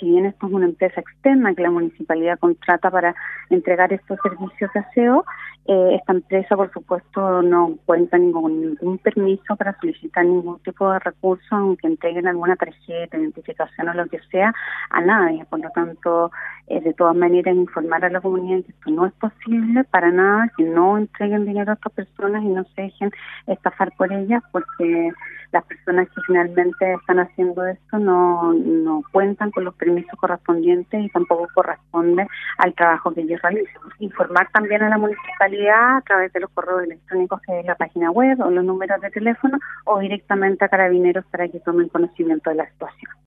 si bien esto es una empresa externa que la municipalidad contrata para entregar estos servicios de aseo, esta empresa, por supuesto, no cuenta con ningún permiso para solicitar ningún tipo de recurso, aunque entreguen alguna tarjeta, identificación o lo que sea, a nadie. Por lo tanto, de todas maneras, informar a la comunidad que esto no es posible para nada, que no entreguen dinero a estas personas y no se dejen estafar por ellas, porque las personas que finalmente están haciendo esto no cuentan con los permisos correspondientes y tampoco corresponde al trabajo que ellos realizan. Informar también a la municipalidad a través de los correos electrónicos que es la página web o los números de teléfono o directamente a Carabineros para que tomen conocimiento de la situación.